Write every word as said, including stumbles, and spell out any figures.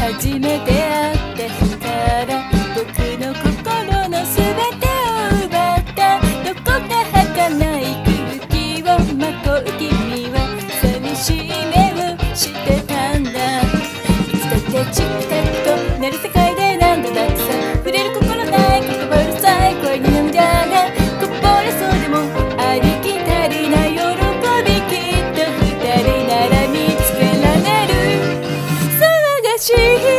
初めて会った日から僕の心のすべてを奪った。どこか儚い空気をまとう君は寂しい目をしてたんだ。いつだってチクタクとなる世界で何度だってさ、触れる心ない言葉うるさい声に涙がこぼれそうでもありきたりな喜び、きっと二人なら見つけられる。騒がしい